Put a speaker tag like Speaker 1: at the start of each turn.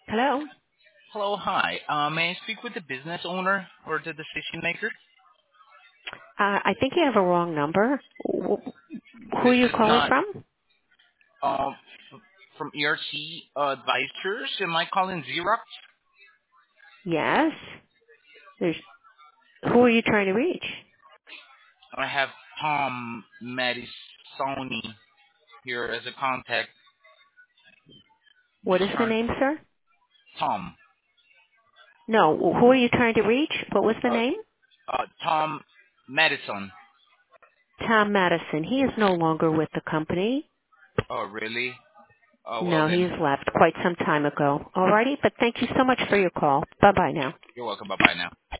Speaker 1: Hello.
Speaker 2: Hello, hi. May I speak with the business owner or the decision maker?
Speaker 1: I think you have a wrong number. Who are
Speaker 2: This
Speaker 1: you
Speaker 2: is
Speaker 1: calling
Speaker 2: not
Speaker 1: from?
Speaker 2: um, from ERC Advisors. Am I calling Xerox?
Speaker 1: Yes. There's. Who are you trying to reach?
Speaker 2: I have Tom Madisoni here as a contact.
Speaker 1: What
Speaker 2: Just
Speaker 1: is the
Speaker 2: trying.
Speaker 1: name, sir?
Speaker 2: Tom.
Speaker 1: No. Who are you trying to reach? What was the name?
Speaker 2: Tom Madison.
Speaker 1: Tom Madison. He is no longer with the company.
Speaker 2: Oh, really? Oh, well
Speaker 1: No, he
Speaker 2: then.
Speaker 1: has left quite some time ago. Alrighty, but thank you so much for your call. Bye bye now.
Speaker 2: You're welcome. Bye-bye now.